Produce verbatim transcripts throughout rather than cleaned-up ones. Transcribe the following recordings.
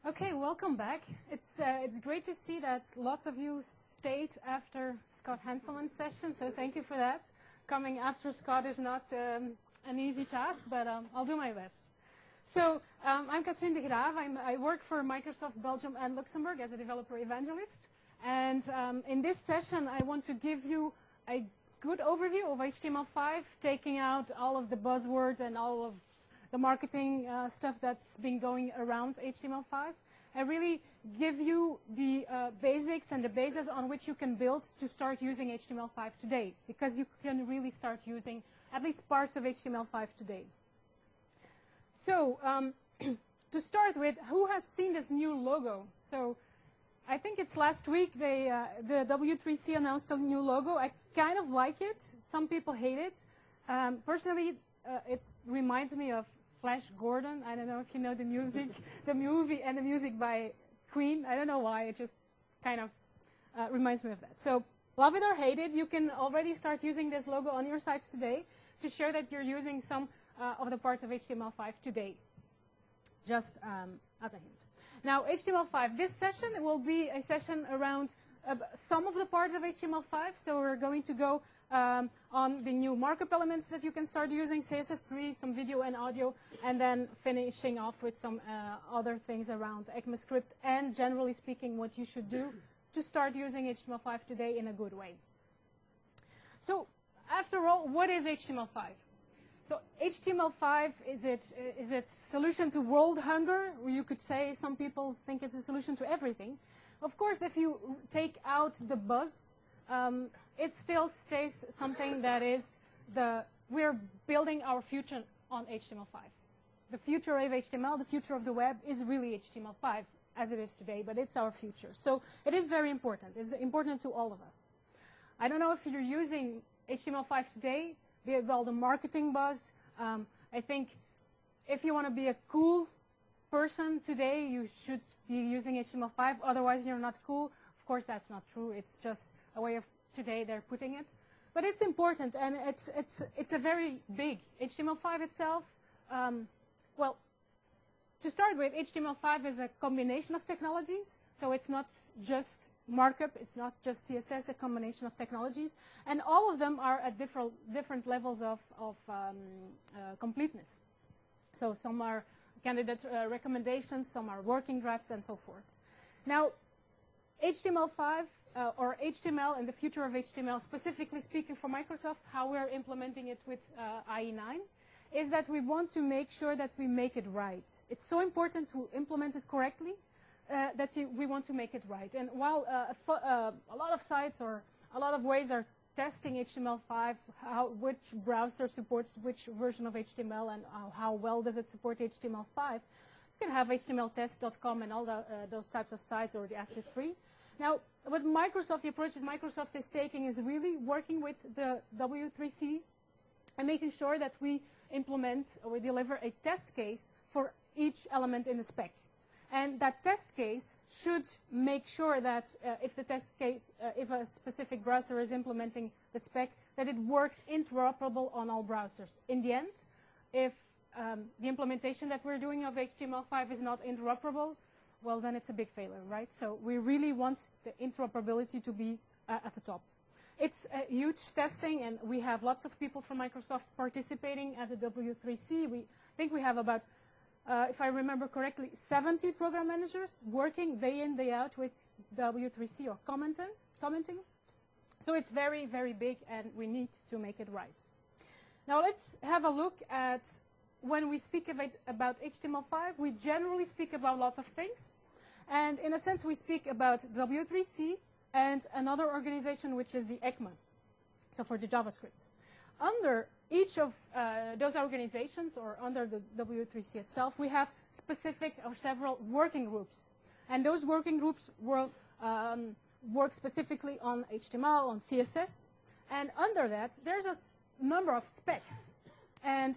Okay, welcome back. It's uh, it's great to see that lots of you stayed after Scott Hanselman's session, so thank you for that. Coming after Scott is not um, an easy task, but um, I'll do my best. So um, I'm Katrien de Graaf. I'm, I work for Microsoft Belgium and Luxembourg as a developer evangelist. And um, in this session, I want to give you a good overview of H T M L five, taking out all of the buzzwords and all of the marketing uh, stuff that's been going around H T M L five, and really give you the uh, basics and the basis on which you can build to start using H T M L five today, because you can really start using at least parts of H T M L five today. So um, to start with, who has seen this new logo? So I think it's last week they, uh, the W three C announced a new logo. I kind of like it. Some people hate it. Um, personally, uh, it reminds me of Flash Gordon. I don't know if you know the music, the movie and the music by Queen. I don't know why. It just kind of uh, reminds me of that. So love it or hate it, you can already start using this logo on your sites today to show that you're using some uh, of the parts of H T M L five today. Just um, as a hint. Now, H T M L five, this session will be a session around uh, some of the parts of H T M L five. So we're going to go um, on the new markup elements that you can start using, C S S three, some video and audio, and then finishing off with some uh, other things around ECMAScript, and generally speaking, what you should do to start using H T M L five today in a good way. So, after all, what is H T M L five? So H T M L five, is it is it solution to world hunger? You could say some people think it's a solution to everything. Of course, if you take out the buzz, um, it still stays something that is the, we're building our future on H T M L five. The future of H T M L, the future of the web is really H T M L five as it is today, but it's our future. So it is very important. It's important to all of us. I don't know if you're using H T M L five today, with all the marketing buzz. Um, I think if you want to be a cool person today, you should be using H T M L five. Otherwise, you're not cool. Of course, that's not true. It's just a way of today they're putting it. But it's important, and it's, it's, it's a very big. H T M L five itself, um, well, to start with, H T M L five is a combination of technologies. So it's not just markup, it's not just C S S, a combination of technologies, and all of them are at different different levels of, of um, uh, completeness. So some are candidate uh, recommendations, some are working drafts, and so forth. Now, H T M L five, uh, or H T M L and the future of H T M L, specifically speaking for Microsoft, how we're implementing it with uh, I E nine, is that we want to make sure that we make it right. It's so important to implement it correctly, Uh, that you, we want to make it right. And while uh, uh, a lot of sites or a lot of ways are testing H T M L five, how, which browser supports which version of H T M L and uh, how well does it support H T M L five, you can have H T M L test dot com and all the, uh, those types of sites, or the ASCII three. Now, what Microsoft, the approach that Microsoft is taking is really working with the W three C and making sure that we implement or we deliver a test case for each element in the spec. And that test case should make sure that uh, if the test case, uh, if a specific browser is implementing the spec, that it works interoperable on all browsers. In the end, if um, the implementation that we're doing of H T M L five is not interoperable, well, then it's a big failure, right? So we really want the interoperability to be uh, at the top. It's a huge testing, and we have lots of people from Microsoft participating at the W three C. We think we have about Uh, if I remember correctly, seventy program managers working day in, day out with W three C or commenting. commenting. So it's very, very big, and we need to make it right. Now let's have a look at when we speak of it, about H T M L five, we generally speak about lots of things. And in a sense, we speak about W three C and another organization, which is the ECMA, so for the JavaScript. Under each of uh, those organizations, or under the W three C itself, we have specific or several working groups. And those working groups will um, work specifically on H T M L, on C S S. And under that, there's a number of specs. And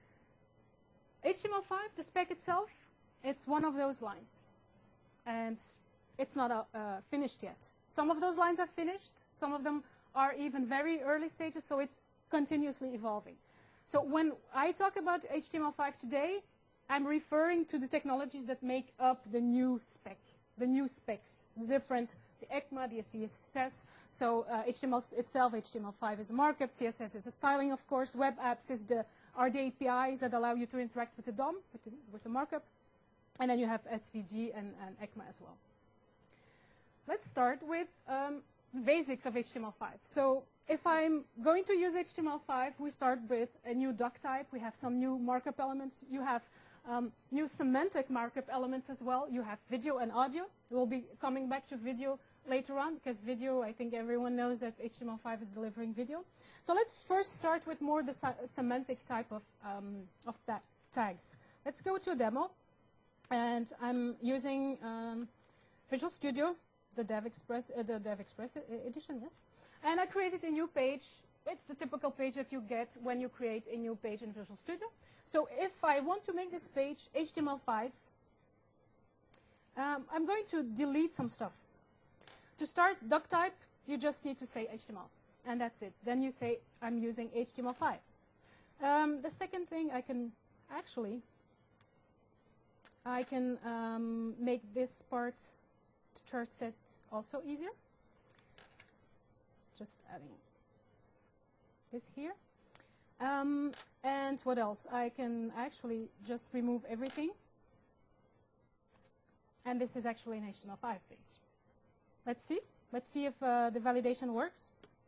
H T M L five, the spec itself, it's one of those lines. And it's not uh, uh, finished yet. Some of those lines are finished. Some of them are even very early stages, so it's continuously evolving. So when I talk about H T M L five today, I'm referring to the technologies that make up the new spec, the new specs, the different, the ECMA, the C S S. So uh, H T M L itself, H T M L five is a markup, C S S is a styling, of course. Web apps is the, are the A P Is that allow you to interact with the D O M, with the, with the markup. And then you have S V G and, and ECMA as well. Let's start with um, the basics of H T M L five. So if I'm going to use H T M L five, we start with a new doc type. We have some new markup elements. You have um, new semantic markup elements as well. You have video and audio. We'll be coming back to video later on, because video, I think everyone knows that H T M L five is delivering video. So let's first start with more the semantic type of, um, of ta tags. Let's go to a demo. And I'm using um, Visual Studio, the DevExpress, uh, the DevExpress edition, yes. And I created a new page. It's the typical page that you get when you create a new page in Visual Studio. So if I want to make this page H T M L five, um, I'm going to delete some stuff. To start doc type, you just need to say H T M L, and that's it. Then you say, I'm using H T M L five. Um, the second thing I can actually, I can um, make this part, the chart set, also easier. Just adding this here. Um, and what else? I can actually just remove everything. And this is actually an H T M L five page. Let's see. Let's see if uh, the validation works.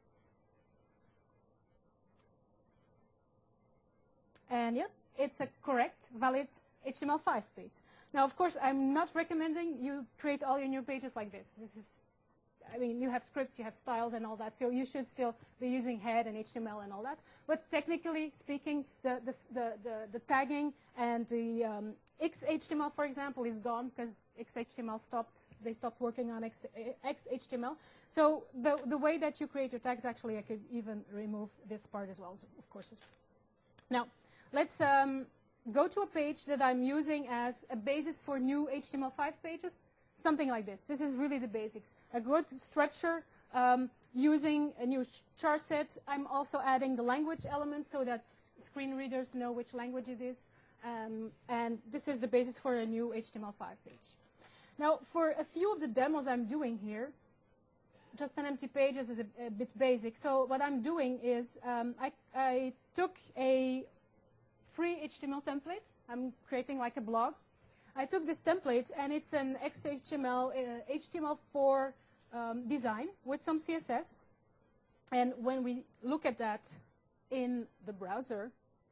And yes, it's a correct, valid H T M L five page. Now, of course, I'm not recommending you create all your new pages like this. This is, I mean, you have scripts, you have styles and all that, so you should still be using head and H T M L and all that. But technically speaking, the, the, the, the, the tagging and the um, X H T M L, for example, is gone because X H T M L stopped, they stopped working on X H T M L. So the, the way that you create your tags, actually, I could even remove this part as well, so of course. Now, let's um, go to a page that I'm using as a basis for new H T M L five pages, something like this. This is really the basics. A good structure, um, using a new char set. I'm also adding the language elements so that screen readers know which language it is. Um, and this is the basis for a new H T M L five page. Now, for a few of the demos I'm doing here, just an empty page is a, a bit basic. So what I'm doing is um, I, I took a free H T M L template. I'm creating like a blog. I took this template, and it's an X H T M L, uh, H T M L four um, design with some C S S. And when we look at that in the browser,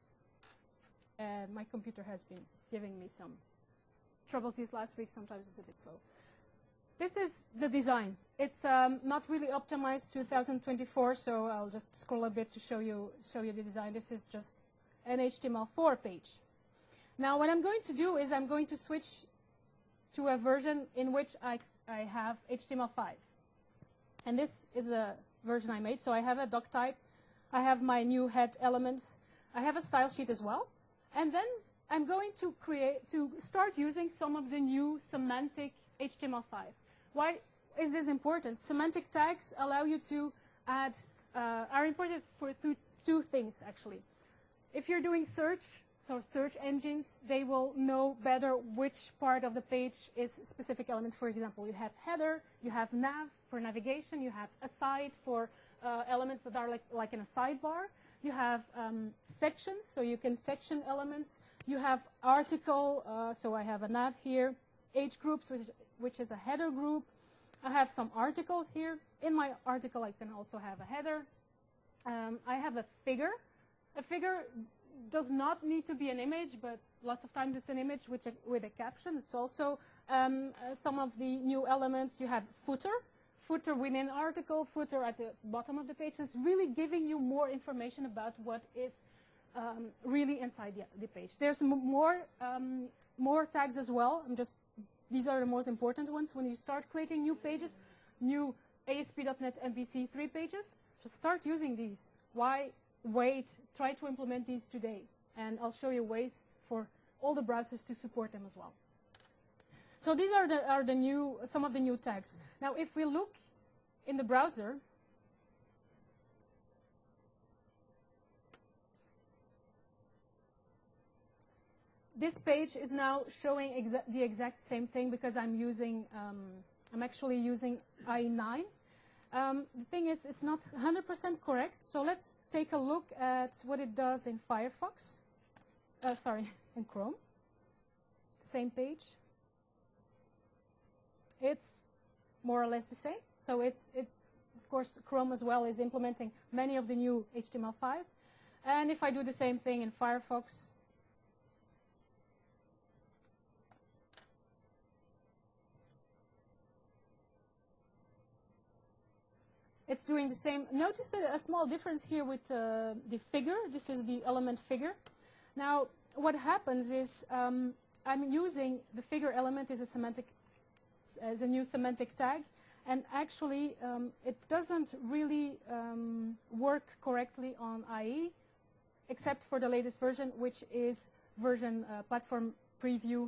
and my computer has been giving me some troubles these last week. Sometimes it's a bit slow. This is the design. It's um, not really optimized to two thousand twenty-four, so I'll just scroll a bit to show you show you the design. This is just an H T M L four page. Now, what I'm going to do is I'm going to switch to a version in which I, I have H T M L five. And this is a version I made. So I have a doc type. I have my new head elements. I have a style sheet as well. And then I'm going to create, to start using some of the new semantic H T M L five. Why is this important? Semantic tags allow you to add, uh, are important for two, two things, actually. If you're doing search, so search engines, they will know better which part of the page is specific element. For example, you have header, you have nav for navigation, you have aside for uh, elements that are like, like in a sidebar. You have um, sections, so you can section elements. You have article, uh, so I have a nav here. Age groups, which, which is a header group. I have some articles here. In my article, I can also have a header. Um, I have a figure. A figure does not need to be an image, but lots of times it's an image with a, with a caption. It's also um, uh, some of the new elements. You have footer, footer within article, footer at the bottom of the page. It's really giving you more information about what is um, really inside the, the page. There's m more, um, more tags as well. I'm just, these are the most important ones. When you start creating new pages, new A S P dot net M V C three pages, just start using these. Why wait? Try to implement these today. And I'll show you ways for all the browsers to support them as well. So these are the, are the new, some of the new tags. Now, if we look in the browser, this page is now showing exa the exact same thing because I'm using, um, I'm actually using I E nine. Um, the thing is, it's not one hundred percent correct, so let's take a look at what it does in Firefox. Uh, sorry, in Chrome. Same page. It's more or less the same. So it's, it's, of course, Chrome as well is implementing many of the new H T M L five. And if I do the same thing in Firefox, it's doing the same. Notice a, a small difference here with uh, the figure. This is the element figure. Now, what happens is um, I'm using the figure element as a semantic, as a new semantic tag, and actually um, it doesn't really um, work correctly on I E, except for the latest version, which is version uh, platform preview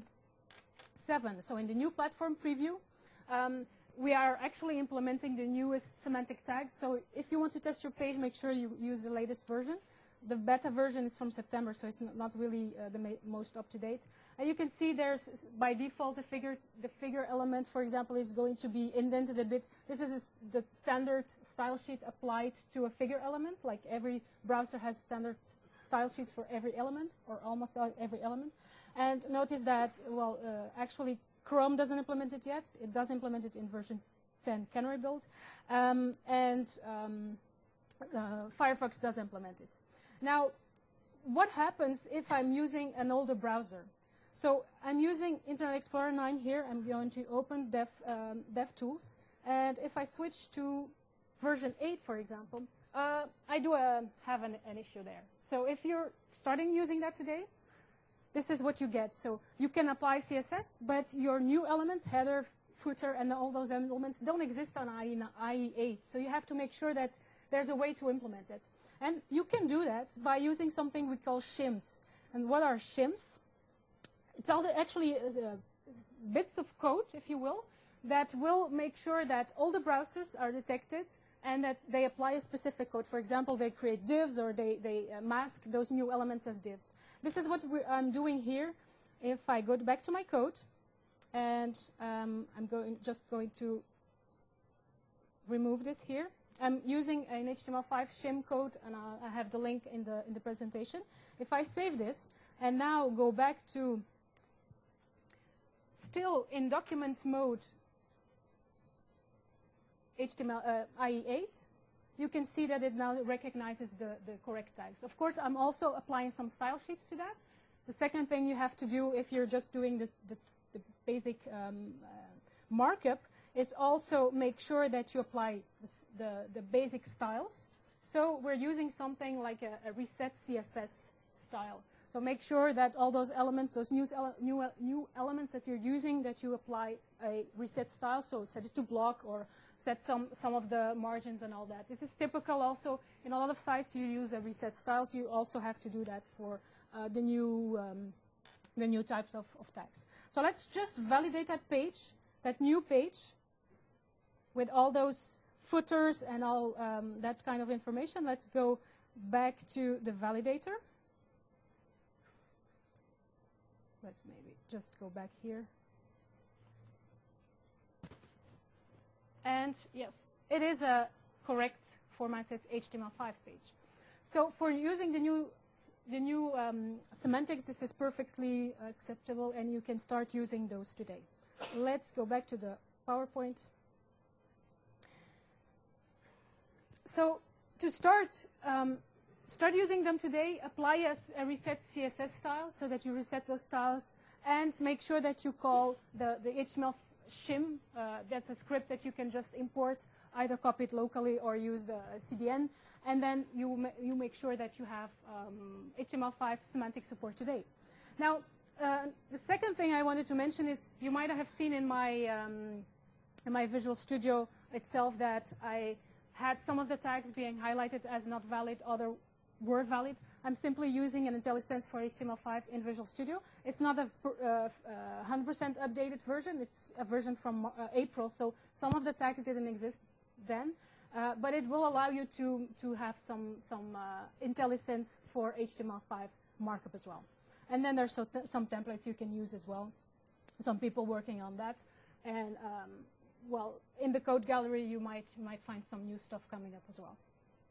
seven. So in the new platform preview, um, we are actually implementing the newest semantic tags. So if you want to test your page, make sure you use the latest version. The beta version is from September, so it's not really uh, the most up-to-date. And you can see there's, by default, the figure, the figure element, for example, is going to be indented a bit. This is a, the standard style sheet applied to a figure element. Like every browser has standard style sheets for every element, or almost every element. And notice that, well, uh, actually, Chrome doesn't implement it yet. It does implement it in version ten Canary build. Um, and um, uh, Firefox does implement it. Now, what happens if I'm using an older browser? So I'm using Internet Explorer nine here. I'm going to open Dev, um, DevTools. And if I switch to version eight, for example, uh, I do uh, have an, an issue there. So if you're starting using that today, this is what you get. So you can apply C S S, but your new elements, header, footer, and all those elements don't exist on I E eight. So you have to make sure that there's a way to implement it. And you can do that by using something we call shims. And what are shims? It's also actually uh, bits of code, if you will, that will make sure that all the browsers are detected and that they apply a specific code. For example, they create divs or they, they uh, mask those new elements as divs. This is what we're, I'm doing here. If I go back to my code, and um, I'm going, just going to remove this here. I'm using an H T M L five shim code, and I'll, I have the link in the, in the presentation. If I save this, and now go back to, still in document mode, H T M L, uh, I E eight, you can see that it now recognizes the, the correct tags. Of course, I'm also applying some style sheets to that. The second thing you have to do if you're just doing the, the, the basic um, uh, markup is also make sure that you apply this, the, the basic styles. So we're using something like a, a reset C S S style. So make sure that all those elements, those new, ele new, new elements that you're using, that you apply a reset style. So set it to block or set some, some of the margins and all that. This is typical also in a lot of sites you use a reset styles. You also have to do that for uh, the, new, um, the new types of, of tags. So let's just validate that page, that new page, with all those footers and all um, that kind of information. Let's go back to the validator. Let's maybe just go back here. And yes, it is a correct formatted H T M L five page. So for using the new, the new um, semantics, this is perfectly acceptable, and you can start using those today. Let's go back to the PowerPoint. So to start, um, start using them today, apply a, a reset C S S style so that you reset those styles, and make sure that you call the, the H T M L shim. Uh, that's a script that you can just import, either copy it locally or use the C D N. And then you, ma you make sure that you have um, H T M L five semantic support today. Now, uh, the second thing I wanted to mention is you might have seen in my, um, in my Visual Studio itself that I had some of the tags being highlighted as not valid, other were valid. I'm simply using an IntelliSense for H T M L five in Visual Studio. It's not a uh, one hundred percent uh, updated version. It's a version from uh, April, so some of the tags didn't exist then. Uh, but it will allow you to, to have some, some uh, IntelliSense for H T M L five markup as well. And then there's so some templates you can use as well. Some people working on that. And, um, well, in the code gallery, you might, you might find some new stuff coming up as well.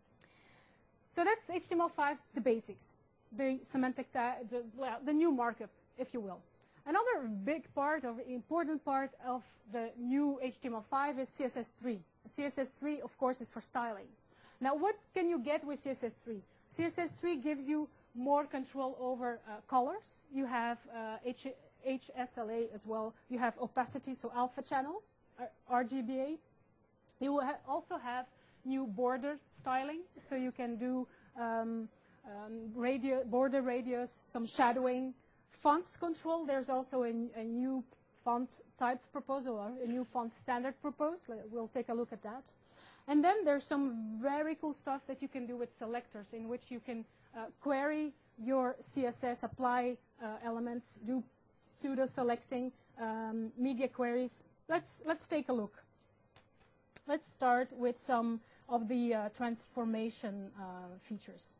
So that's H T M L five, the basics, the semantic, ta the, well, the new markup, if you will. Another big part, or important part of the new H T M L five is C S S three. C S S three, of course, is for styling. Now, what can you get with C S S three? C S S three gives you more control over uh, colors. You have uh, H H S L A as well. You have opacity, so alpha channel, R G B A. You will ha also have new border styling, so you can do um, um, radio, border radius, some shadowing. Fonts control, there's also a, a new font type proposal, or a new font standard proposed. We'll take a look at that. And then there's some very cool stuff that you can do with selectors, in which you can uh, query your C S S, apply uh, elements, do pseudo-selecting, um, media queries. Let's, let's take a look. Let's start with some of the uh, transformation uh, features.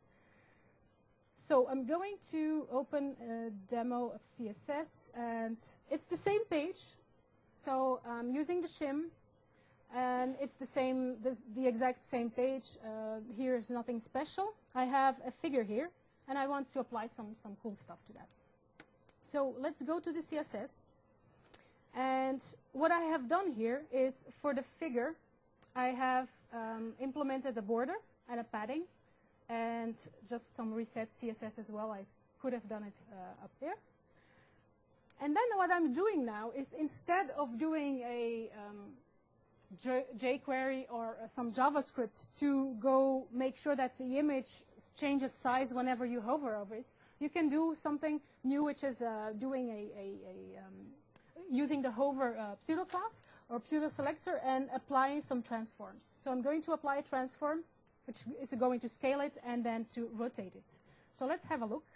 So I'm going to open a demo of C S S, and it's the same page. So I'm using the shim, and it's the same, this, the exact same page. Uh, here's nothing special. I have a figure here, and I want to apply some, some cool stuff to that. So let's go to the C S S. And what I have done here is, for the figure, I have um, implemented a border and a padding, and just some reset C S S as well. I could have done it uh, up there. And then what I'm doing now is, instead of doing a um, jQuery or uh, some JavaScript to go make sure that the image changes size whenever you hover over it, you can do something new, which is uh, doing a, a, a um, using the hover uh, pseudo class or pseudo selector and applying some transforms. So I'm going to apply a transform, which is going to scale it and then to rotate it. So let's have a look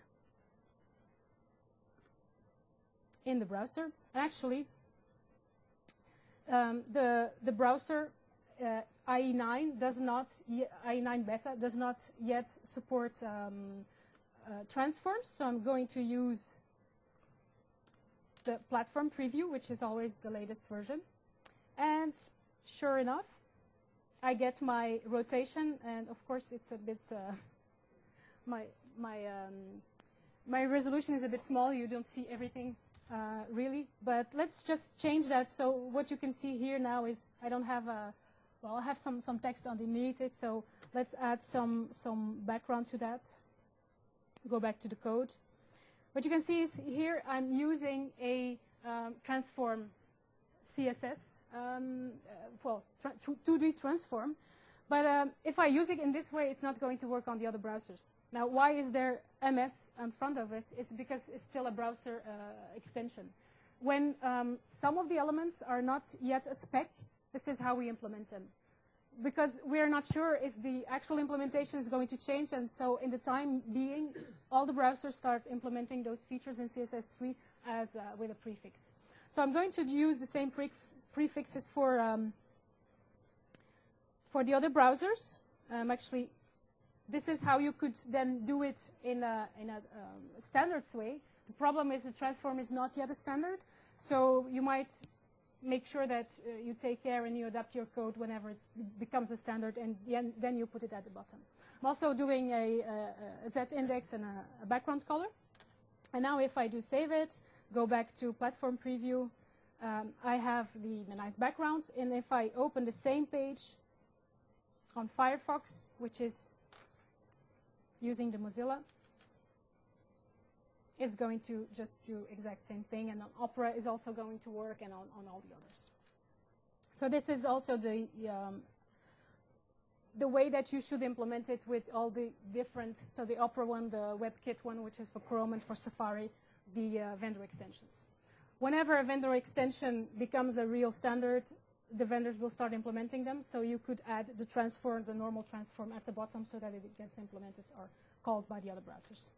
in the browser. Actually, um, the the browser uh, I E nine does not I E nine beta does not yet support um, uh, transforms. So I'm going to use the platform preview, which is always the latest version. And sure enough, I get my rotation, and of course it's a bit, uh, my, my, um, my resolution is a bit small. You don't see everything uh, really, but let's just change that. So what you can see here now is I don't have a, well, I have some, some text underneath it, so let's add some, some background to that. Go back to the code. What you can see is here I'm using a um, transform C S S, um, uh, well, two D transform. But um, if I use it in this way, it's not going to work on the other browsers. Now, why is there M S in front of it? It's because it's still a browser uh, extension. When um, some of the elements are not yet a spec, this is how we implement them. Because we are not sure if the actual implementation is going to change, and so in the time being, all the browsers start implementing those features in C S S three as uh, with a prefix. So I'm going to use the same pre prefixes for um, for the other browsers. Um, actually, this is how you could then do it in a, in a um, standard way. The problem is the transform is not yet a standard, so you might make sure that uh, you take care and you adapt your code whenever it becomes a standard, and then you put it at the bottom. I'm also doing a, a, a Z index and a, a background color. And now if I do save it, go back to platform preview, um, I have the, the nice background. And if I open the same page on Firefox, which is using the Mozilla, it's going to just do exact same thing, and on Opera is also going to work, and on, on all the others. So this is also the um, the way that you should implement it with all the different, so the Opera one, the WebKit one, which is for Chrome, and for Safari, the uh, vendor extensions. Whenever a vendor extension becomes a real standard, the vendors will start implementing them, so you could add the transform, the normal transform at the bottom, so that it gets implemented or called by the other browsers.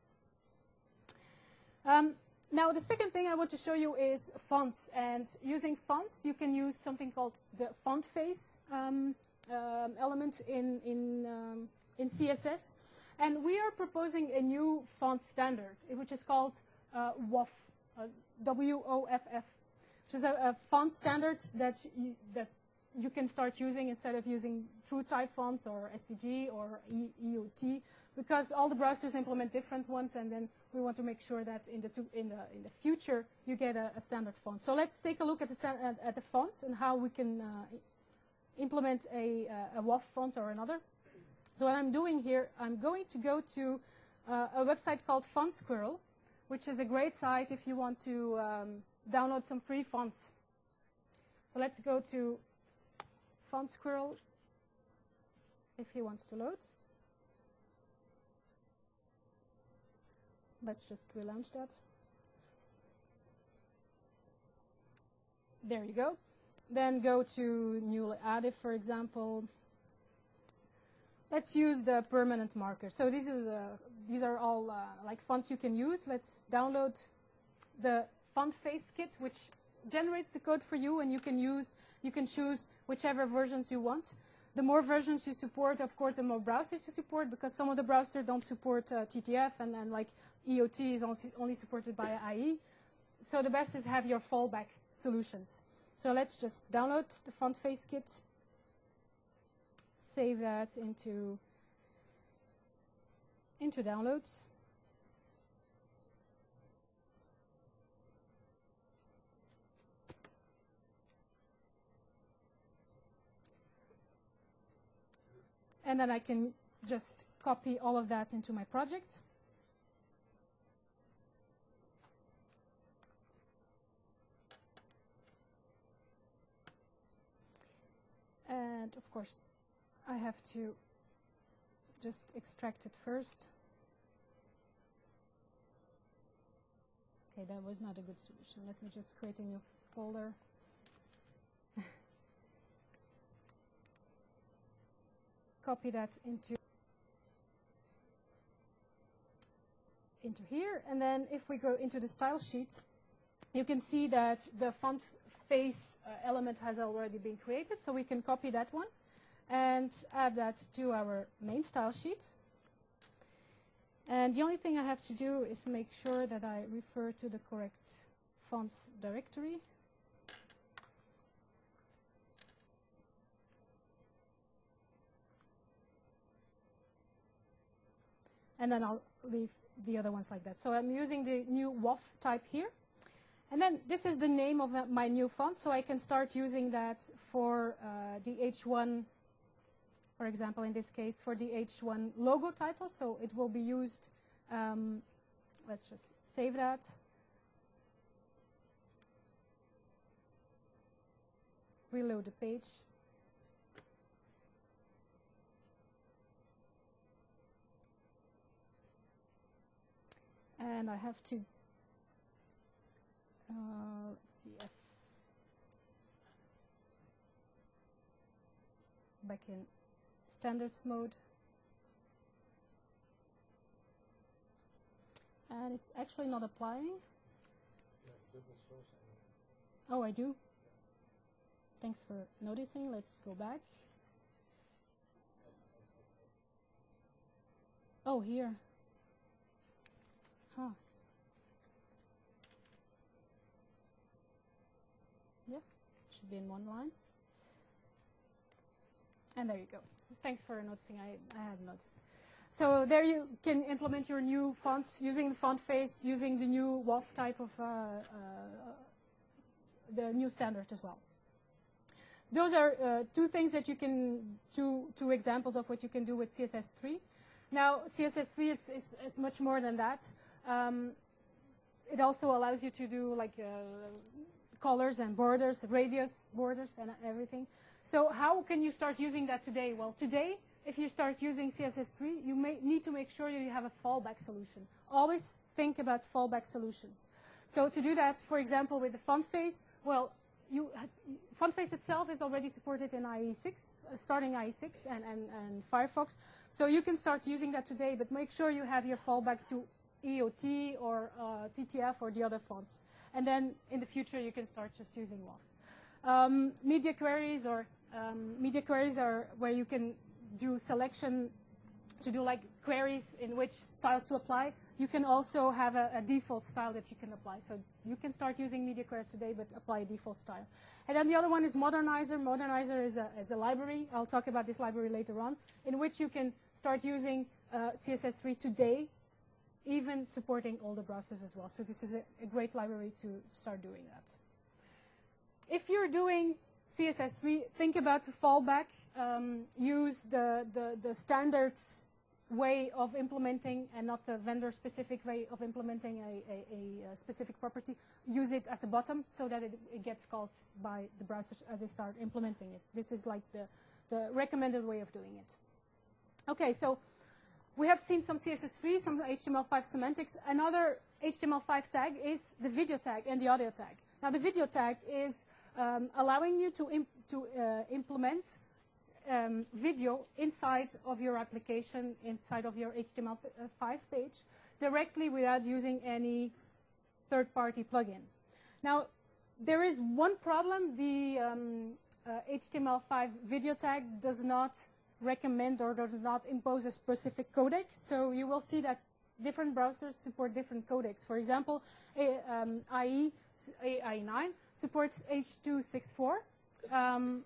Um, now, the second thing I want to show you is fonts. And using fonts, you can use something called the font face um, um, element in, in, um, in C S S. And we are proposing a new font standard, which is called uh, W O F F, uh, W O F F, which is a, a font standard that you, that you can start using instead of using TrueType fonts or S V G or e EOT, because all the browsers implement different ones, and then we want to make sure that in the two, in the in the future you get a, a standard font. So let's take a look at the at, at the font and how we can uh, implement a, uh, a W O F font or another. So what I'm doing here, I'm going to go to uh, a website called FontSquirrel, which is a great site if you want to um, download some free fonts. So let's go to FontSquirrel if he wants to load. Let's just relaunch that. There you go. Then go to newly added, for example. Let's use the permanent marker. So this is a, these are all uh, like fonts you can use. Let's download the font face kit, which generates the code for you, and you can use, you can choose whichever versions you want. The more versions you support, of course, the more browsers you support, because some of the browsers don't support uh, T T F, and, and like E O T is only supported by I E. So the best is have your fallback solutions. So let's just download the font face kit, save that into, into downloads. And then I can just copy all of that into my project. And of course, I have to just extract it first. Okay, that was not a good solution. Let me just create a new folder. Copy that into into here, and then if we go into the style sheet, you can see that the font face uh, element has already been created, so we can copy that one and add that to our main style sheet. And the only thing I have to do is make sure that I refer to the correct fonts directory. And then I'll leave the other ones like that. So I'm using the new W O F type here. And then this is the name of my new font, so I can start using that for uh, the H one, for example, in this case, for the H one logo title. So it will be used, um, let's just save that. Reload the page. And I have to, uh, let's see, F back in standards mode. And it's actually not applying. Oh, I do? Thanks for noticing. Let's go back. Oh, here. Huh. Yeah, should be in one line. And there you go. Thanks for noticing. I, I hadn't noticed. So there you can implement your new fonts using the font face, using the new W O F type of uh, uh, the new standard as well. Those are uh, two things that you can, two, two examples of what you can do with C S S three. Now, C S S three is, is, is much more than that. Um, it also allows you to do like uh, colors and borders, radius borders and everything. So how can you start using that today? Well, today, if you start using C S S three, you may need to make sure you have a fallback solution. Always think about fallback solutions. So to do that, for example, with the font face, well, you, font face itself is already supported in I E six, uh, starting I E six and, and, and Firefox. So you can start using that today, but make sure you have your fallback to E O T or uh, T T F or the other fonts. And then in the future, you can start just using W O F. Um, media queries or um, media queries are where you can do selection to do like queries in which styles to apply. you can also have a, a default style that you can apply. So you can start using media queries today, but apply a default style. And then the other one is Modernizer. Modernizer is a, is a library. I'll talk about this library later on, in which you can start using uh, C S S three today, even supporting all the browsers as well. So this is a, a great library to start doing that. If you're doing C S S three, think about the fallback. Um, use the, the, the standard way of implementing and not the vendor-specific way of implementing a, a, a specific property. Use it at the bottom so that it, it gets called by the browsers as they start implementing it. This is like the, the recommended way of doing it. Okay, so we have seen some C S S three, some H T M L five semantics. Another H T M L five tag is the video tag and the audio tag. Now, the video tag is um, allowing you to, imp to uh, implement um, video inside of your application, inside of your H T M L five page, directly without using any third-party plugin. Now, there is one problem. The um, uh, H T M L five video tag does not recommend or does not impose a specific codec. So you will see that different browsers support different codecs. For example, a, um, I E, I E nine supports H two sixty-four. Um,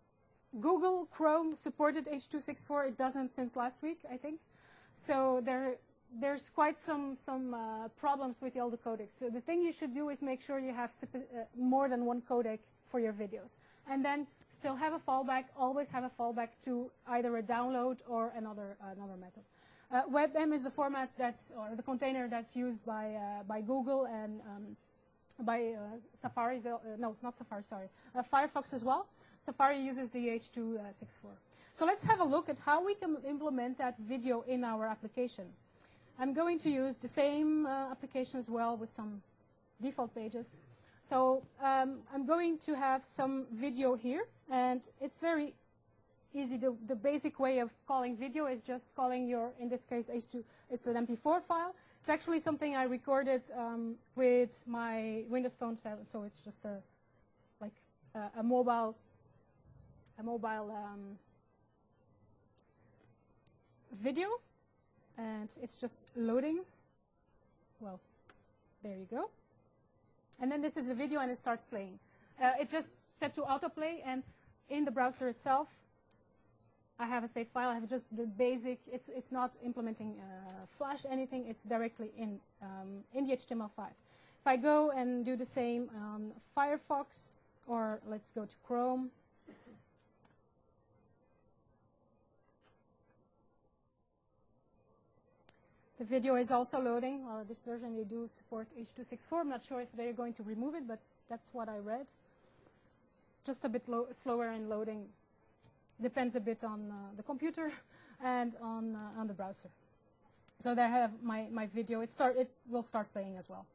Google Chrome supported H two sixty-four. It doesn't since last week, I think. So there, there's quite some, some uh, problems with all the codecs. So the thing you should do is make sure you have uh, more than one codec for your videos. And then still have a fallback, always have a fallback to either a download or another, uh, another method. Uh, WebM is the format that's, or the container that's used by, uh, by Google and um, by uh, Safari, uh, no, not Safari, sorry, uh, Firefox as well. Safari uses the H two sixty-four. So let's have a look at how we can implement that video in our application. I'm going to use the same uh, application as well with some default pages. So um, I'm going to have some video here, and it's very easy. The, the basic way of calling video is just calling your, in this case, H two, it's an M P four file. It's actually something I recorded um, with my Windows Phone seven, so it's just a, like uh, a mobile, a mobile um, video, and it's just loading. Well, there you go. And then this is a video, and it starts playing. Uh, it's just set to autoplay, and in the browser itself, I have a save file. I have just the basic. It's it's not implementing uh, Flash anything. It's directly in um, in the H T M L five. If I go and do the same on Firefox, or let's go to Chrome. The video is also loading. Well, this version they do support H two sixty-four. I'm not sure if they're going to remove it, but that's what I read. Just a bit low, slower in loading. Depends a bit on uh, the computer and on uh, on the browser. So there I have my my video. It start it will start playing as well.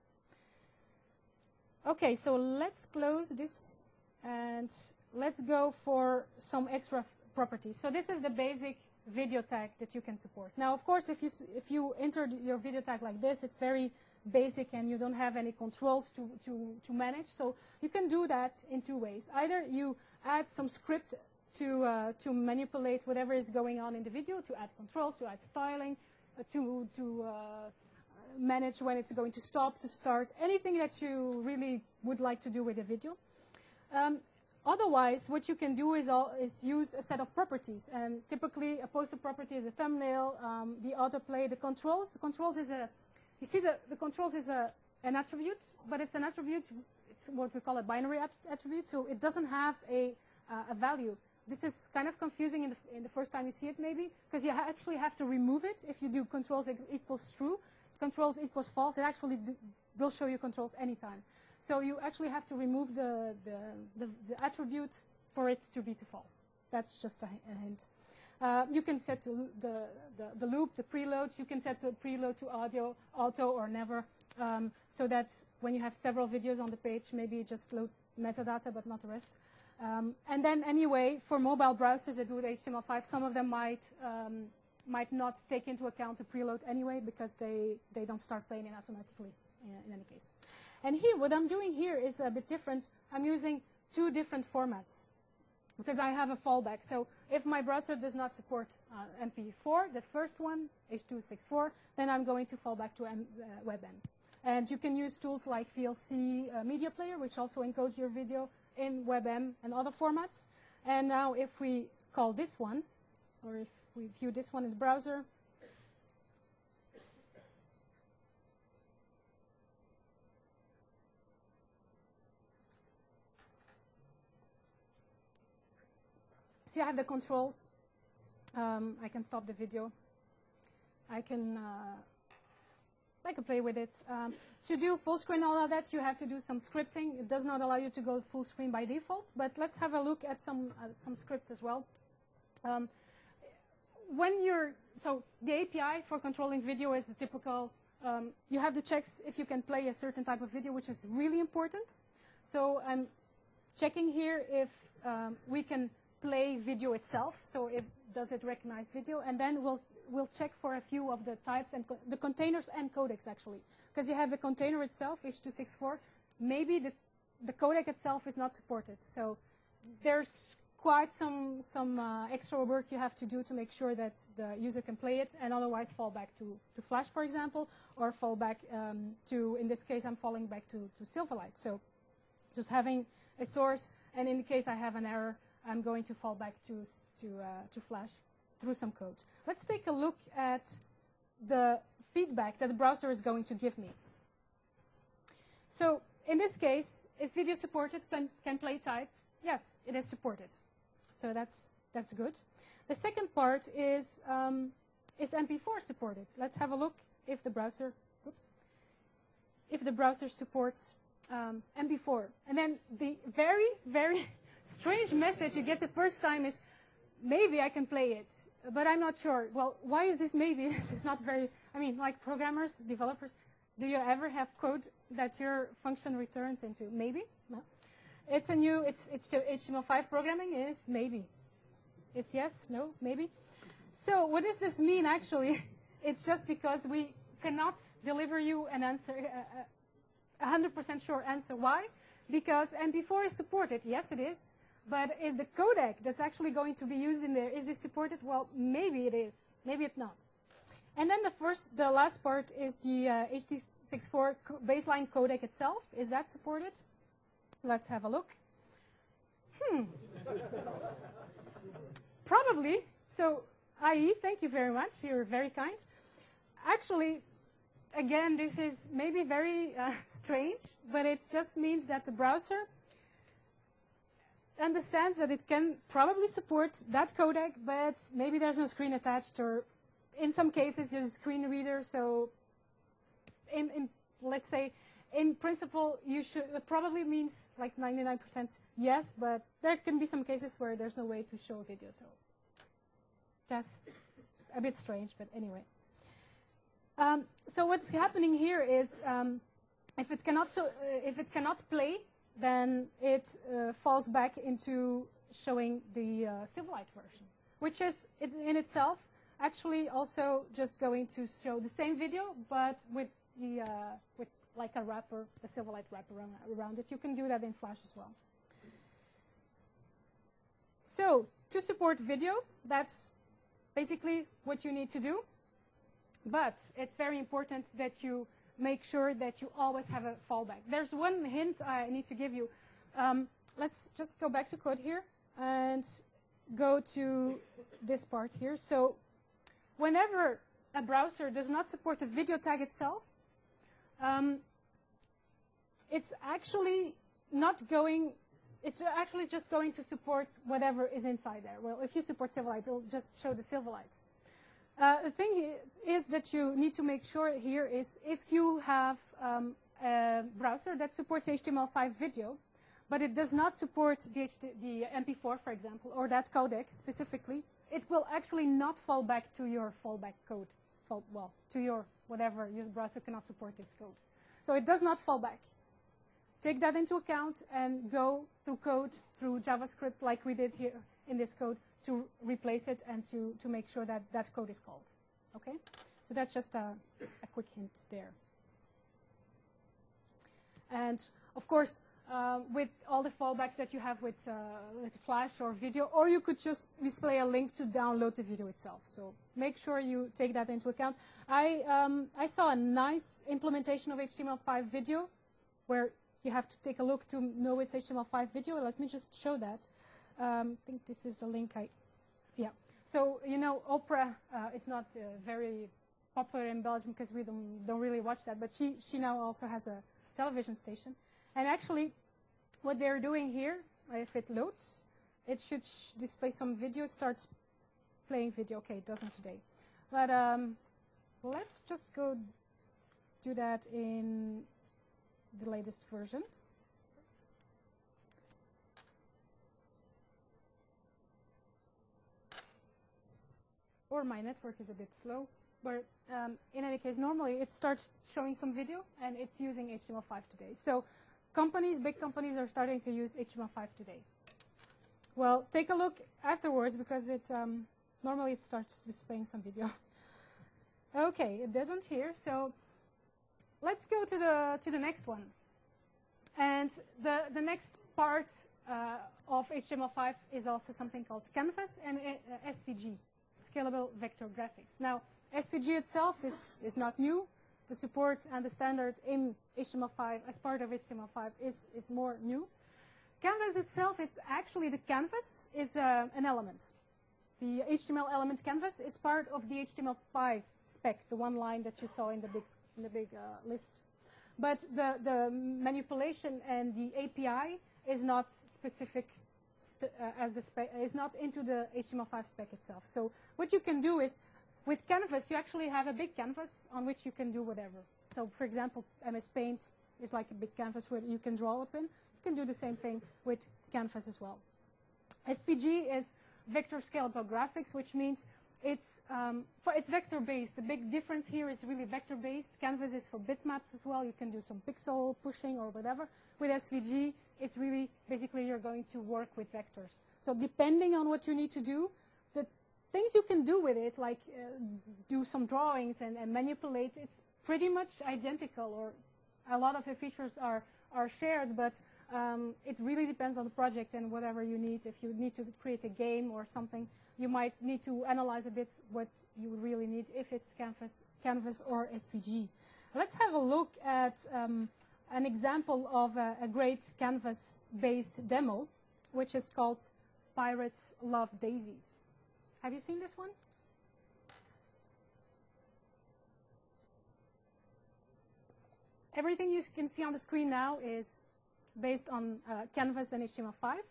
Okay, so let's close this and let's go for some extra f properties. So this is the basic video tag that you can support. Now, of course, if you if you enter your video tag like this, it's very basic and you don't have any controls to to to manage. So you can do that in two ways. Either you add some script to uh, to manipulate whatever is going on in the video, to add controls, to add styling, uh, to to uh, manage when it's going to stop, to start, anything that you really would like to do with a video. Um, Otherwise, what you can do is, all, is use a set of properties, and typically a poster property is a thumbnail, um, the autoplay, the controls. The controls is a, you see the, the controls is a, an attribute, but it's an attribute, it's what we call a binary at attribute, so it doesn't have a, uh, a value. This is kind of confusing in the, in the first time you see it maybe, because you ha actually have to remove it. If you do controls equals true, controls equals false, it actually do, will show you controls anytime. So you actually have to remove the, the, the, the attribute for it to be to false. That's just a, a hint. Uh, you can set to the, the, the loop, the preload. You can set the preload to audio, auto, or never, um, so that when you have several videos on the page, maybe just load metadata, but not the rest. Um, and then anyway, for mobile browsers that do with H T M L five, some of them might, um, might not take into account the preload anyway, because they, they don't start playing it automatically in, in any case. And here, what I'm doing here is a bit different. I'm using two different formats. because I have a fallback. So if my browser does not support uh, M P four, the first one, H two sixty-four, then I'm going to fall back to M uh, WebM. And you can use tools like V L C uh, Media Player, which also encodes your video in WebM and other formats. And now if we call this one, or if we view this one in the browser, so you have the controls. Um, I can stop the video. I can uh, I can play with it. Um, to do full screen, all of that, you have to do some scripting. It does not allow you to go full screen by default, but let's have a look at some uh, some script as well. Um, when you're so the A P I for controlling video is the typical. Um, you have the checks if you can play a certain type of video, which is really important. So I'm checking here if um, we can play video itself. So if does it recognize video, and then we'll we'll check for a few of the types and co the containers and codecs actually, because you have the container itself, H two sixty-four. Maybe the the codec itself is not supported. So there's quite some some uh, extra work you have to do to make sure that the user can play it, and otherwise fall back to to Flash, for example, or fall back um, to, in this case, I'm falling back to to Silverlight. So just having a source, and in the case I have an error, I'm going to fall back to to uh, to Flash through some code. Let's take a look at the feedback that the browser is going to give me. So in this case, is video supported? Can, can play type? Yes, it is supported. So that's that's good. The second part is um, is M P four supported? Let's have a look if the browser, oops, if the browser supports um, M P four. And then the very very strange message you get the first time is, maybe I can play it, but I'm not sure. Well, why is this maybe? This is not very, I mean, like programmers, developers, do you ever have code that your function returns into maybe? No. It's a new, it's, it's H T M L five programming is maybe. It's yes, no, maybe. So what does this mean actually? It's just because we cannot deliver you an answer, a one hundred percent sure answer. Why? Because M P four is supported. Yes, it is. But is the codec that's actually going to be used in there, is it supported? Well, maybe it is. Maybe it's not. And then the first, the last part is the uh, H two sixty-four co baseline codec itself. Is that supported? Let's have a look. Hmm. Probably. So, I E, thank you very much. You're very kind. Actually, again, this is maybe very uh, strange, but it just means that the browser understands that it can probably support that codec, but maybe there's no screen attached, or in some cases there's a screen reader. So, in, in let's say, in principle, you should, it probably means like ninety-nine percent yes, but there can be some cases where there's no way to show a video. So, just a bit strange, but anyway. Um, so what's happening here is um, if it cannot so, uh, if it cannot play, then it uh, falls back into showing the uh, Silverlight version, which is it in itself actually also just going to show the same video, but with the uh, with like a wrapper, the Silverlight wrapper around, around it. You can do that in Flash as well. So to support video, that's basically what you need to do. But it's very important that you make sure that you always have a fallback. There's one hint I need to give you. Um, let's just go back to code here and go to this part here. So whenever a browser does not support the video tag itself, um, it's actually not going, it's actually just going to support whatever is inside there. Well, if you support Silverlight, it'll just show the Silverlight. Uh, the thing is that you need to make sure here is if you have um, a browser that supports H T M L five video, but it does not support the, the M P four, for example, or that codec specifically, it will actually not fall back to your fallback code. Fall, well, to your whatever, your browser cannot support this code. So it does not fall back. Take that into account and go through code, through JavaScript like we did here in this code, to replace it and to, to make sure that that code is called. Okay? So that's just a, a quick hint there. And of course, uh, with all the fallbacks that you have with, uh, with Flash or video, or you could just display a link to download the video itself. So make sure you take that into account. I, um, I saw a nice implementation of H T M L five video where you have to take a look to know it's H T M L five video. Let me just show that. Um, I think this is the link I, yeah. So, you know, Oprah uh, is not uh, very popular in Belgium because we don't, don't really watch that, but she, she now also has a television station. And actually, what they're doing here, if it loads, it should sh display some video. It starts playing video. Okay, it doesn't today. But um, let's just go do that in the latest version. Or my network is a bit slow. But um, in any case, normally it starts showing some video, and it's using H T M L five today. So companies, big companies, are starting to use H T M L five today. Well, take a look afterwards, because it um, normally it starts displaying some video. Okay, it doesn't here, so let's go to the to the next one. And the the next part uh, of H T M L five is also something called Canvas and uh, S V G, Scalable Vector Graphics. Now, S V G itself is is not new. The support and the standard in H T M L five as part of H T M L five is is more new. Canvas itself, it's actually the canvas is uh, an element. The H T M L element canvas is part of the H T M L five spec, the one line that you saw in the big in the big uh, list. But the the manipulation and the A P I is not specific st uh, as the spec is not into the H T M L five spec itself. So what you can do is, with Canvas, you actually have a big canvas on which you can do whatever. So, for example, M S Paint is like a big canvas where you can draw up in. You can do the same thing with Canvas as well. S V G is vector scalable graphics, which means it's um, for it's vector-based. The big difference here is really vector-based. Canvas is for bitmaps as well. You can do some pixel pushing or whatever. With S V G, it's really basically you're going to work with vectors. So depending on what you need to do, the things you can do with it, like uh, do some drawings and, and manipulate, it's pretty much identical, or a lot of the features are, are shared, but um, it really depends on the project and whatever you need. If you need to create a game or something, you might need to analyze a bit what you really need, if it's Canvas, Canvas or S V G. Let's have a look at um, an example of a, a great Canvas-based demo, which is called Pirates Love Daisies. Have you seen this one? Everything you can see on the screen now is based on uh, Canvas and H T M L five.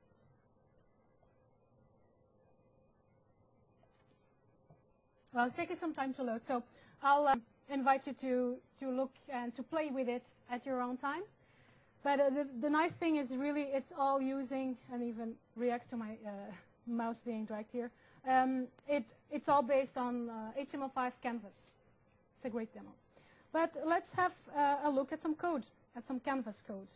Well, it's taking some time to load, so I'll uh, invite you to, to look and to play with it at your own time. But uh, the, the nice thing is really it's all using, and even reacts to my uh, mouse being dragged here, um, it, it's all based on uh, H T M L five Canvas. It's a great demo. But let's have uh, a look at some code, at some Canvas code.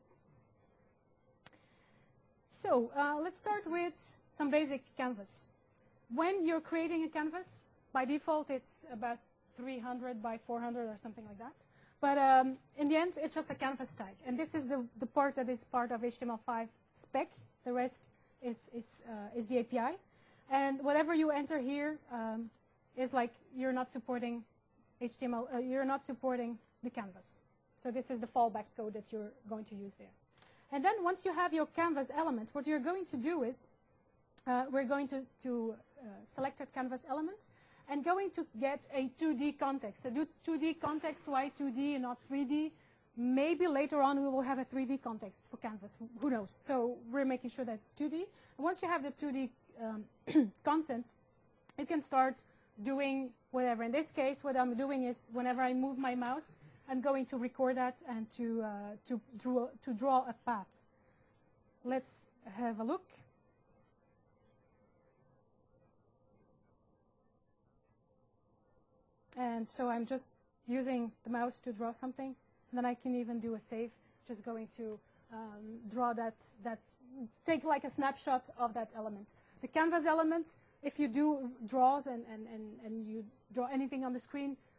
So uh, let's start with some basic Canvas. When you're creating a canvas, by default it's about three hundred by four hundred or something like that. But um, in the end, it's just a canvas tag. And this is the, the part that is part of H T M L five spec. The rest is, is, uh, is the A P I. And whatever you enter here um, is like you're not supporting H T M L, uh, you're not supporting the canvas. So this is the fallback code that you're going to use there. And then once you have your canvas element, what you're going to do is uh, we're going to, to uh, select that canvas element and going to get a two D context. So do two D context, why two D and not three D? Maybe later on we will have a three D context for canvas, who knows? So we're making sure that it's two D. And once you have the two D um, content, you can start doing whatever. In this case, what I'm doing is whenever I move my mouse, I'm going to record that and to, uh, to, draw, to draw a path. Let's have a look. And so I'm just using the mouse to draw something. And then I can even do a save, just going to um, draw that, that, take like a snapshot of that element. The canvas element, if you do draws and, and, and, and you draw anything on the screen,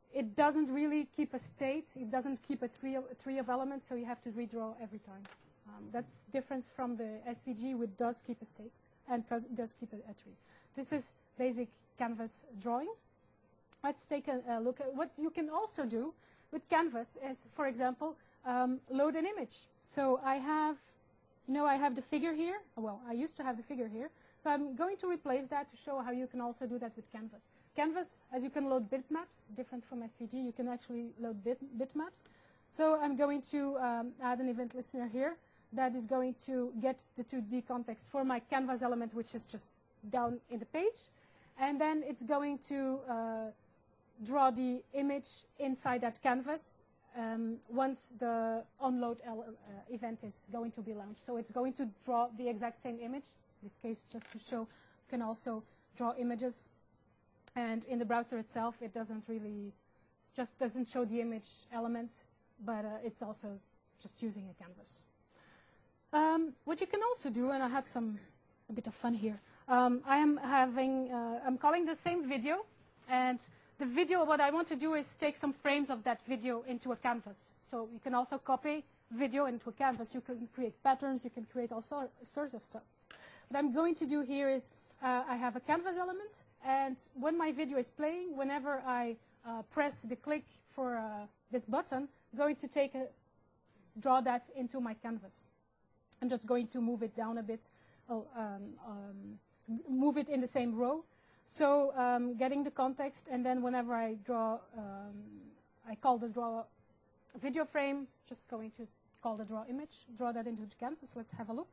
it doesn't really keep a state. It doesn't keep a tree of, a tree of elements, so you have to redraw every time. Um, that's difference from the S V G, which does keep a state and does keep a, a tree. This is basic Canvas drawing. Let's take a, a look at what you can also do with Canvas is, for example, um, load an image. So I have, you know, I have the figure here. Well, I used to have the figure here. So I'm going to replace that to show how you can also do that with Canvas. Canvas, as you can load bitmaps, different from S V G, you can actually load bit, bitmaps. So I'm going to um, add an event listener here that is going to get the two D context for my Canvas element, which is just down in the page. And then it's going to uh, draw the image inside that canvas um, once the onload uh, event is going to be launched. So it's going to draw the exact same image. In this case, just to show, you can also draw images. And in the browser itself, it doesn't really, it just doesn't show the image element, but uh, it's also just using a canvas. Um, what you can also do, and I had some, a bit of fun here. Um, I am having, uh, I'm calling the same video, and the video, what I want to do is take some frames of that video into a canvas. So you can also copy video into a canvas. You can create patterns. You can create all sor sorts of stuff. What I'm going to do here is uh, I have a canvas element, and when my video is playing, whenever I uh, press the click for uh, this button, I'm going to take a, draw that into my canvas. I'm just going to move it down a bit, um, um, move it in the same row. So um, getting the context, and then whenever I draw, um, I call the draw video frame, just going to call the draw image, draw that into the canvas. Let's have a look.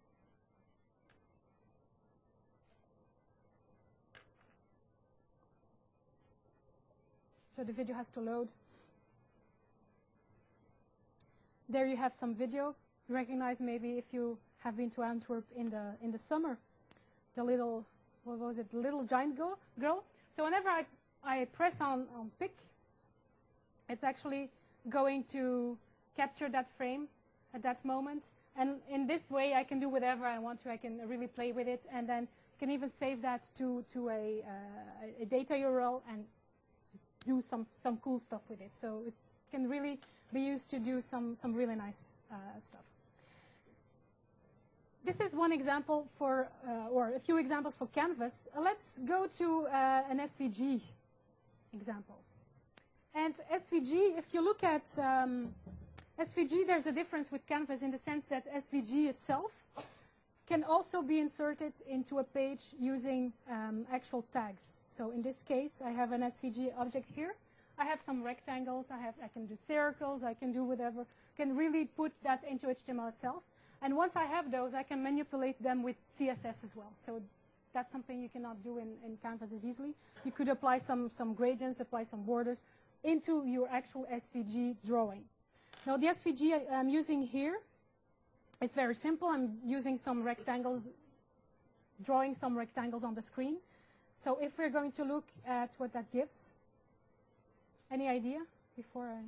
So the video has to load. There you have some video. You recognize maybe if you have been to Antwerp in the in the summer, the little, what was it, the little giant girl. girl. So whenever I, I press on, on pick, it's actually going to capture that frame at that moment. And in this way, I can do whatever I want to. I can really play with it, and then can even save that to, to a, uh, a data U R L and do some, some cool stuff with it. So it can really be used to do some, some really nice uh, stuff. This is one example for, uh, or a few examples for Canvas. Uh, let's go to uh, an S V G example. And S V G, if you look at um, S V G, there's a difference with Canvas in the sense that S V G itself can also be inserted into a page using um, actual tags. So in this case, I have an S V G object here. I have some rectangles. I, have, I can do circles. I can do whatever. Can really put that into H T M L itself. And once I have those, I can manipulate them with C S S as well. So that's something you cannot do in, in Canvas as easily. You could apply some, some gradients, apply some borders into your actual S V G drawing. Now, the S V G I'm using here is very simple. I'm using some rectangles, drawing some rectangles on the screen. So if we're going to look at what that gives, any idea before I...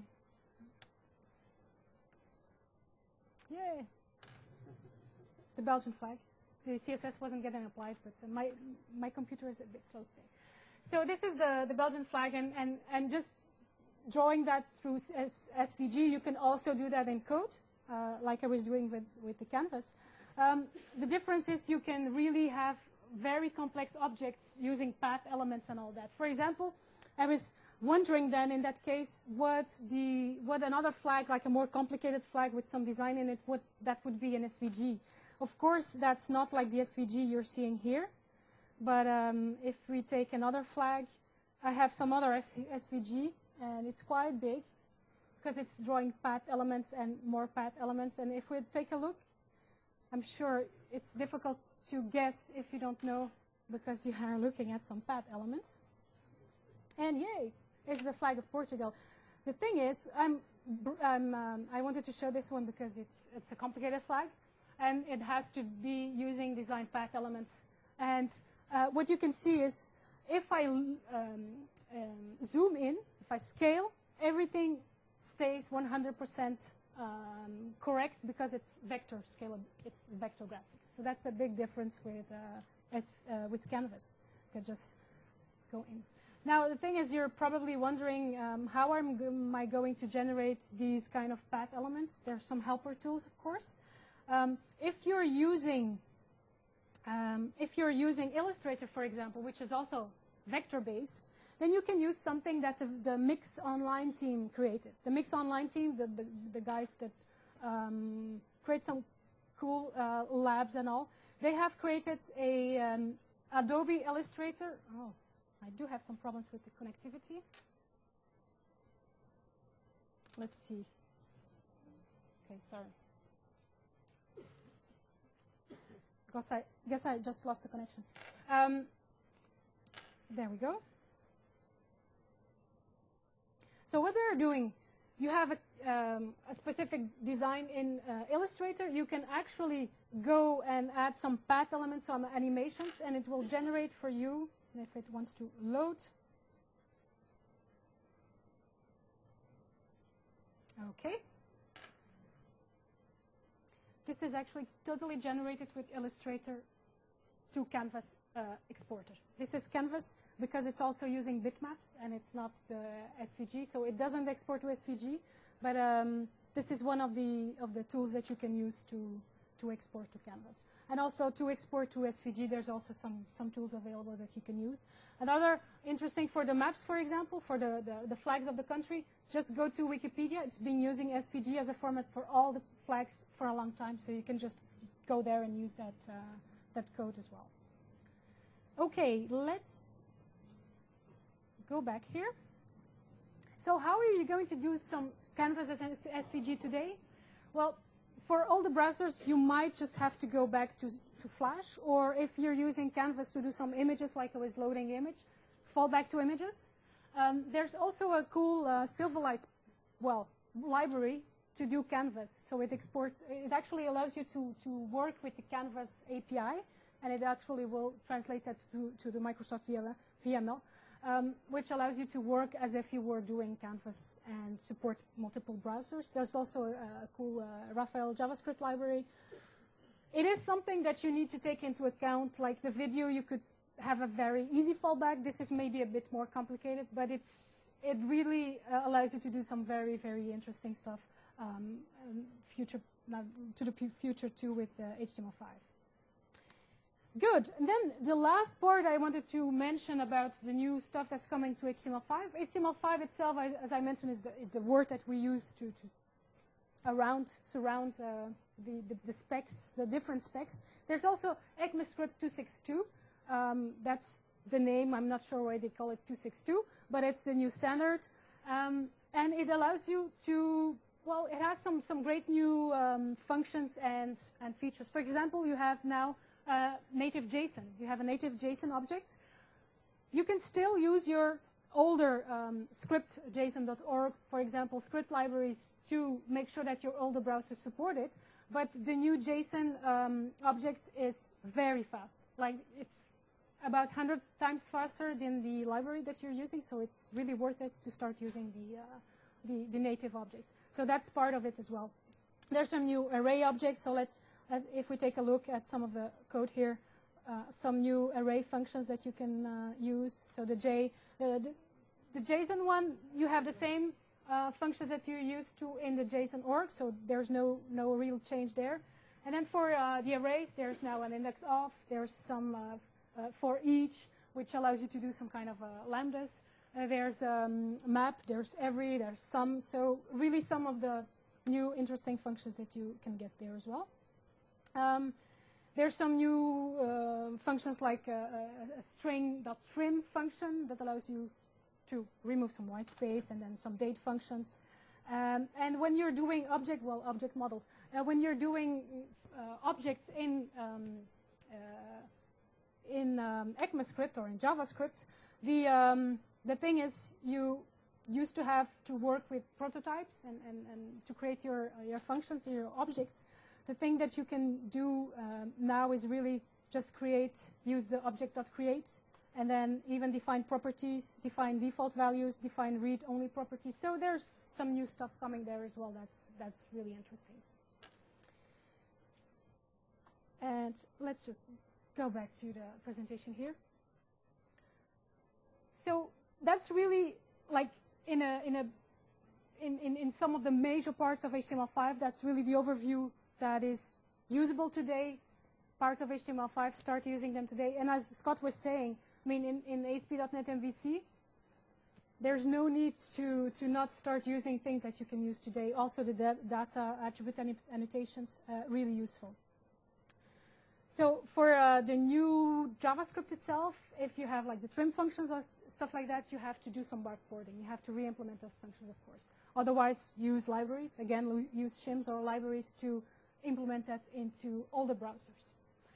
Yay! The Belgian flag. The C S S wasn't getting applied, but uh, my, my computer is a bit slow today. So this is the, the Belgian flag, and, and, and just drawing that through S V G, you can also do that in code, uh, like I was doing with, with the canvas. Um, the difference is you can really have very complex objects using path elements and all that. For example, I was wondering then in that case what, the, what another flag, like a more complicated flag with some design in it, what that would be in S V G. Of course, that's not like the S V G you're seeing here. But um, if we take another flag, I have some other S V G, and it's quite big because it's drawing path elements and more path elements. And if we take a look, I'm sure it's difficult to guess if you don't know because you are looking at some path elements. And yay, it's the flag of Portugal. The thing is, I'm, I'm, um, I wanted to show this one because it's, it's a complicated flag. And it has to be using design path elements. And uh, what you can see is if I um, um, zoom in, if I scale, everything stays one hundred percent um, correct because it's vector scalable, it's vector graphics. So that's a big difference with, uh, as, uh, with Canvas. You can just go in. Now, the thing is, you're probably wondering, um, how am, am I going to generate these kind of path elements? There's some helper tools, of course. Um, if you're using, um, if you're using Illustrator, for example, which is also vector-based, then you can use something that the, the Mix Online team created. The Mix Online team, the, the, the guys that um, create some cool uh, labs and all, they have created a um, Adobe Illustrator. Oh, I do have some problems with the connectivity. Let's see. Okay, sorry. Because I guess I just lost the connection. Um, there we go. So what they're doing, you have a, um, a specific design in uh, Illustrator. You can actually go and add some path elements, some animations, and it will generate for you, if it wants to load. Okay. This is actually totally generated with Illustrator to Canvas uh, exporter. This is Canvas because it's also using bitmaps and it's not the S V G, so it doesn't export to S V G. But um, this is one of the of the tools that you can use to to export to Canvas. And also to export to S V G, there's also some some tools available that you can use. Another interesting for the maps, for example, for the the, the flags of the country, just go to Wikipedia. It's been using S V G as a format for all the flags for a long time, so you can just go there and use that uh, that code as well. Okay, let's go back here. So how are you going to do some Canvas as S V G today? Well, for all the browsers, you might just have to go back to, to Flash, or if you're using Canvas to do some images, like I was loading image, fall back to images. Um, there's also a cool uh, Silverlight, well, library to do Canvas. So it exports, it actually allows you to, to work with the Canvas A P I, and it actually will translate that to, to the Microsoft V M L, um, which allows you to work as if you were doing Canvas and support multiple browsers. There's also a, a cool uh, Raphael JavaScript library. It is something that you need to take into account. Like the video, you could have a very easy fallback. This is maybe a bit more complicated, but it's it really uh, allows you to do some very, very interesting stuff um, future, uh, to the future too with uh, H T M L five. Good. And then the last part I wanted to mention about the new stuff that's coming to H T M L five. H T M L five itself, I, as I mentioned, is the, is the word that we use to, to around, surround uh, the, the, the specs, the different specs. There's also ECMAScript two sixty-two. Um, that's the name. I'm not sure why they call it two sixty-two, but it's the new standard. Um, and it allows you to, well, it has some, some great new um, functions and, and features. For example, you have now Uh, native JSON. You have a native JSON object. You can still use your older um, script JSON dot org, for example, script libraries to make sure that your older browsers support it. But the new JSON um, object is very fast. Like it's about one hundred times faster than the library that you're using. So it's really worth it to start using the, uh, the, the native objects. So that's part of it as well. There's some new array objects. So let's Uh, if we take a look at some of the code here, uh, some new array functions that you can uh, use. So the J, uh, the, the JSON one, you have the same uh, functions that you used to in the JSON org, so there's no, no real change there. And then for uh, the arrays, there's now an index of, there's some uh, uh, for each, which allows you to do some kind of uh, lambdas. Uh, there's um, map, there's every, there's some, so really some of the new interesting functions that you can get there as well. Um, there's some new uh, functions like a, a, a string.trim function that allows you to remove some white space, and then some date functions. Um, and when you're doing object, well, object models, uh, when you're doing uh, objects in um, uh, in um, ECMAScript or in JavaScript, the um, the thing is you used to have to work with prototypes and, and, and to create your uh, your functions or your objects. The thing that you can do um, now is really just create, use the object.create, and then even define properties, define default values, define read-only properties. So there's some new stuff coming there as well. That's, that's really interesting. And let's just go back to the presentation here. So that's really like in a in a in, in, in some of the major parts of H T M L five, that's really the overview that is usable today. Parts of H T M L five, start using them today. And as Scott was saying, I mean, in, in A S P dot net M V C, there's no need to, to not start using things that you can use today. Also, the da data attribute annotations, uh, really useful. So for uh, the new JavaScript itself, if you have like the trim functions or stuff like that, you have to do some backporting. You have to re-implement those functions, of course. Otherwise, use libraries. Again, use shims or libraries to implement that into all the browsers.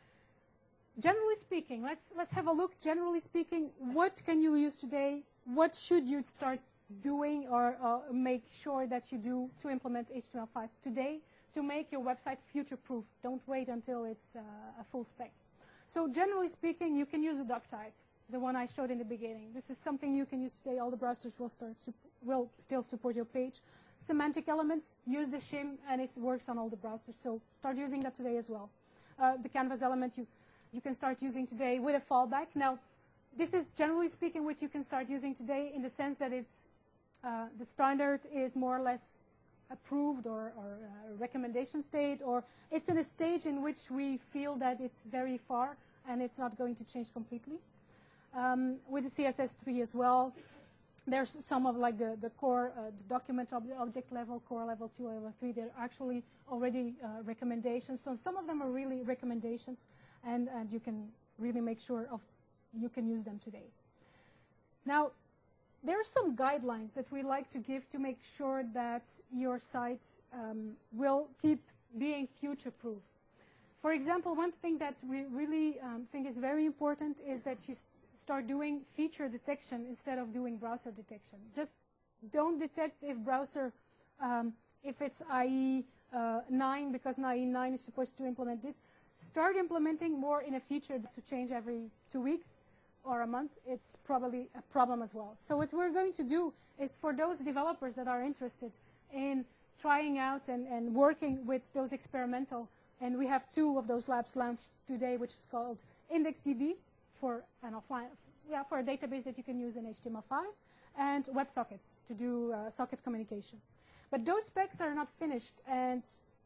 Generally speaking, let's, let's have a look. Generally speaking, what can you use today? What should you start doing or uh, make sure that you do to implement H T M L five today to make your website future-proof? Don't wait until it's uh, a full spec. So generally speaking, you can use a doc type, the one I showed in the beginning. This is something you can use today. All the browsers will, start will still support your page. Semantic elements, use the shim, and it works on all the browsers. So start using that today as well. Uh, the canvas element, you, you can start using today with a fallback. Now, this is generally speaking what you can start using today in the sense that it's, uh, the standard is more or less approved or, or uh, recommendation state, or it's in a stage in which we feel that it's very far and it's not going to change completely. Um, with the C S S three as well, there's some of like the, the core, uh, the document ob object level, core level two, level three, they're actually already uh, recommendations. So some of them are really recommendations, and, and you can really make sure of you can use them today. Now, there are some guidelines that we like to give to make sure that your site um, will keep being future-proof. For example, one thing that we really um, think is very important is that you st start doing feature detection instead of doing browser detection. Just don't detect if browser, um, if it's I E uh, nine, because I E nine is supposed to implement this. Start implementing more in a feature to change every two weeks or a month. It's probably a problem as well. So what we're going to do is for those developers that are interested in trying out and, and working with those experimental, and we have two of those labs launched today, which is called IndexedDB for an offline, yeah, for a database that you can use in H T M L five, and WebSockets to do uh, socket communication. But those specs are not finished, and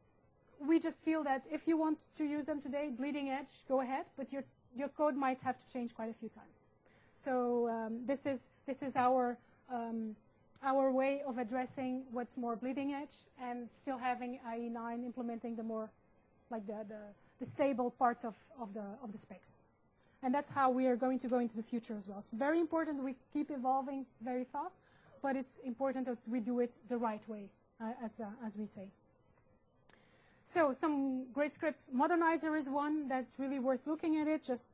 we just feel that if you want to use them today, bleeding edge, go ahead, but your, your code might have to change quite a few times. So um, this is, this is our, um, our way of addressing what's more bleeding edge and still having I E nine implementing the more, like the, the, the stable parts of, of, the, of the specs. And that's how we are going to go into the future as well. It's very important that we keep evolving very fast, but it's important that we do it the right way, uh, as, uh, as we say. So some great scripts. Modernizer is one that's really worth looking at it. Just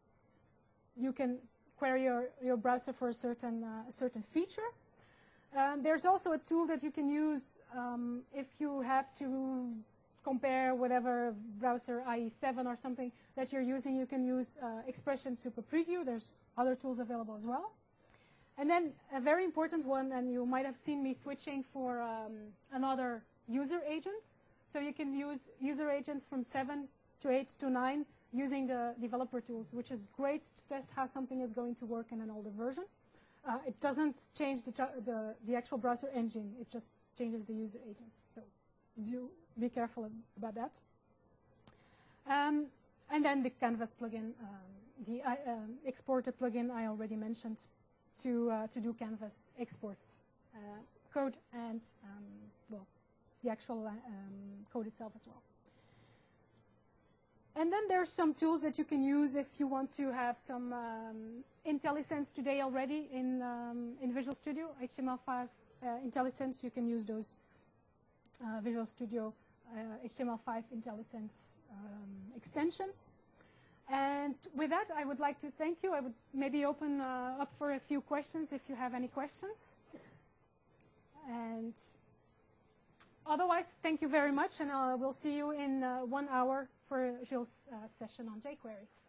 you can query your, your browser for a certain, uh, a certain feature. Um, there's also a tool that you can use um, if you have to compare whatever browser, I E seven or something that you're using. You can use uh, Expression Super Preview. There's other tools available as well. And then a very important one, and you might have seen me switching for um, another user agent. So you can use user agents from seven to eight to nine using the developer tools, which is great to test how something is going to work in an older version. Uh, it doesn't change the, the, the actual browser engine. It just changes the user agents. So do be careful about that. Um, and then the Canvas plugin, um, the uh, um, exporter plugin I already mentioned to, uh, to do Canvas exports, uh, code and, um, well, the actual uh, um, code itself as well. And then there's some tools that you can use if you want to have some um, IntelliSense today already in, um, in Visual Studio, H T M L five uh, IntelliSense. You can use those uh, Visual Studio uh, H T M L five IntelliSense um, extensions. And with that, I would like to thank you. I would maybe open uh, up for a few questions if you have any questions. And otherwise, thank you very much, and uh, we'll see you in uh, one hour for Gilles' uh, session on jQuery.